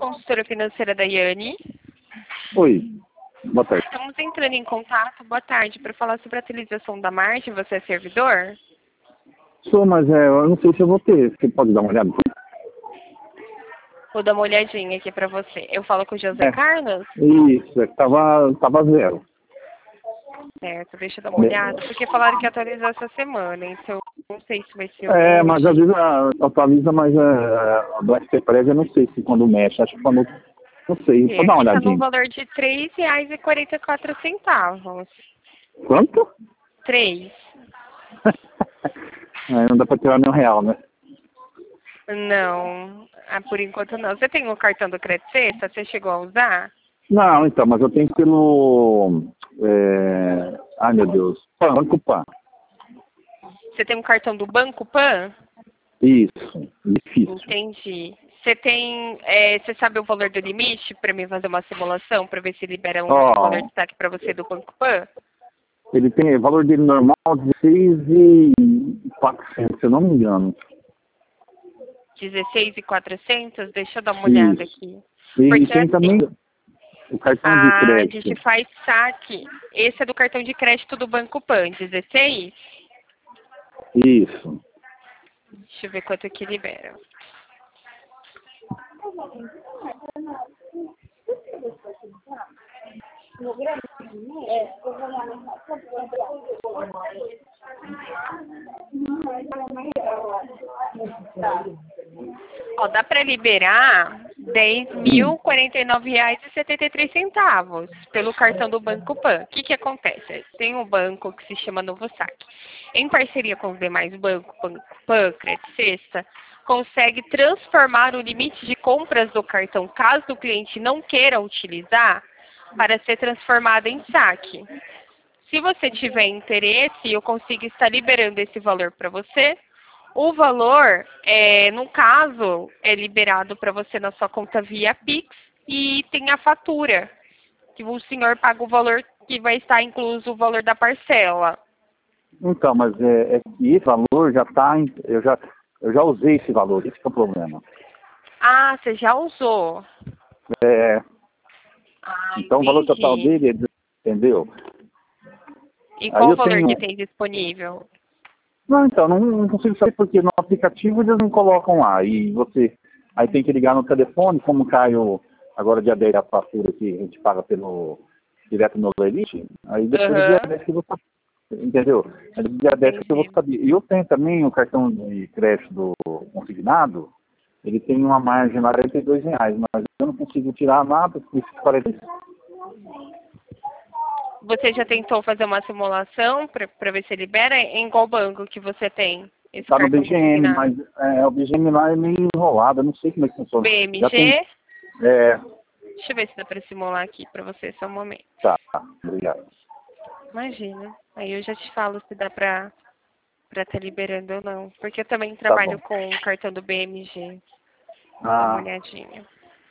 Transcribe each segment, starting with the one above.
consultora financeira da Yane. Oi, boa tarde. Estamos entrando em contato, boa tarde, para falar sobre a utilização da margem. Você é servidor? Sou, mas eu não sei se eu vou ter. Você pode dar uma olhada? Vou dar uma olhadinha aqui para você. Eu falo com o José Carlos? Isso, tava zero. Certo, deixa eu dar uma olhada, porque falaram que ia atualizar essa semana, então não sei se vai ser Mas às vezes atualiza, mas a do SPPreg eu não sei se quando mexe, acho que quando... Não sei, vou dar uma Aqui está no olhadinha. valor de R$ 3,44. Quanto? 3. Não dá pra tirar nenhum real, né? Não, por enquanto não. Você tem o cartão do Crédito Sexta? Você chegou a usar? Não, então, mas eu tenho pelo... Ai, meu Deus. Banco Pan. Você tem um cartão do Banco Pan? Isso, difícil. Entendi. Você sabe o valor do limite para mim fazer uma simulação para ver se libera um valor de destaque para você do Banco Pan? Ele tem o valor dele normal 16.400, se eu não me engano. 16.400? Deixa eu dar uma olhada aqui. E Porque tem assim, também o cartão de a crédito. gente faz saque. Esse é do cartão de crédito do Banco Pan, 16? Isso. Deixa eu ver quanto que libera. Ó, dá para liberar R$ 10.049,73 pelo cartão do Banco Pan. O que acontece? Tem um banco que se chama Novo Saque. Em parceria com os demais bancos, Banco Pan, Crédito Sexta, consegue transformar o limite de compras do cartão, caso o cliente não queira utilizar, para ser transformado em saque. Se você tiver interesse, eu consigo estar liberando esse valor para você. O valor, no caso, é liberado para você na sua conta via Pix e tem a fatura, que o senhor paga o valor que vai estar incluso o valor da parcela. Então, mas que esse valor já está... Eu já usei esse valor, esse que é o problema. Ah, você já usou? Então o valor total Entendi. dele, entendeu? E Aí qual o eu valor tenho... que tem disponível? Não, então, não consigo saber porque no aplicativo eles não colocam lá. E você... Aí tem que ligar no telefone, como cai agora dia 10 a fatura que a gente paga direto no Elite, aí depois do dia 10 que eu vou saber, entendeu? Aí do dia 10 que eu vou saber. E eu tenho também o cartão de crédito do consignado, ele tem uma margem lá de R$ 42, mas eu não consigo tirar nada por esses 40. Você já tentou fazer uma simulação para ver se libera? Em qual banco que você tem esse Tá no cartão BGM, consignado? mas o BGM lá é meio enrolado, eu não sei como é que funciona. Já tem... BMG? É, Deixa eu ver se dá para simular aqui para você, só um momento. tá, obrigado. Imagina. Aí eu já te falo se dá para estar liberando ou não. Porque eu também Tá trabalho bom. com o cartão do BMG. Dá uma Ah, olhadinha.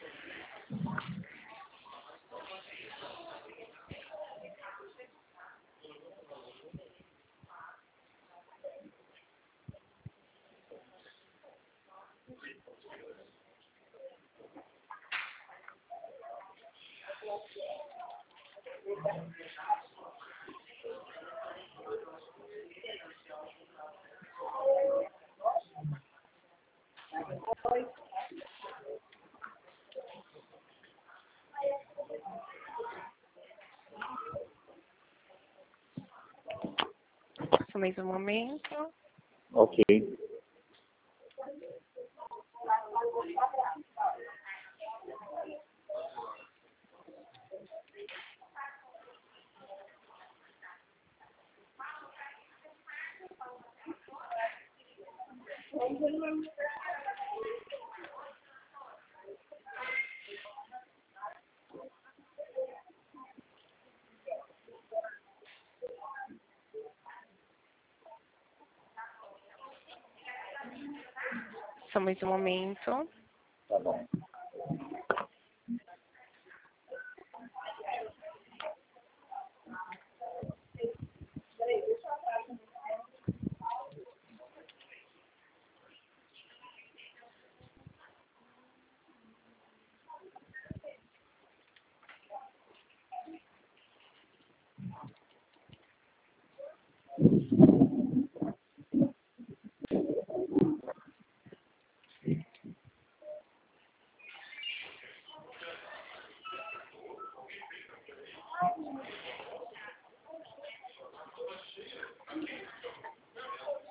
Só mais um momento. ok. Só mais um momento. Tá bom.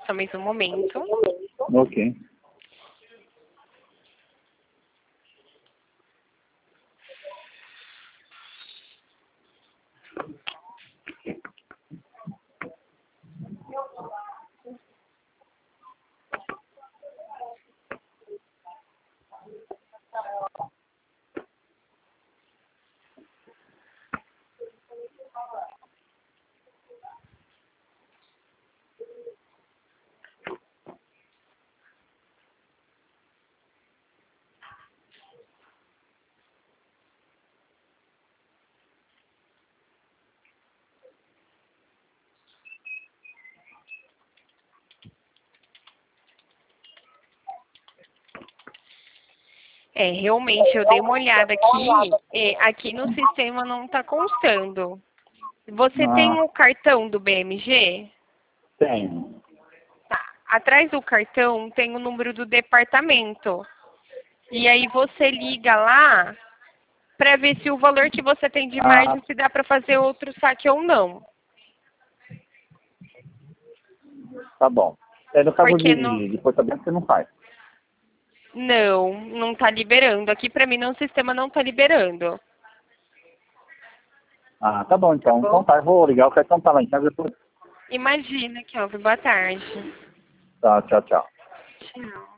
Só mais um momento. Ok. Realmente, eu dei uma olhada aqui, aqui no sistema não está constando. Você tem o cartão do BMG? Tenho. Tá. Atrás do cartão tem o número do departamento. E aí você liga lá para ver se o valor que você tem de margem se dá para fazer outro saque ou não. Tá bom. No caso Porque de portamento, você não faz. não está liberando. Aqui para mim no sistema não está liberando. Tá bom, então. Tá bom? Então tá, eu vou ligar. O cartão tá lá em casa depois. Imagina, Kelvin. Boa tarde. Tá, tchau, tchau. Tchau.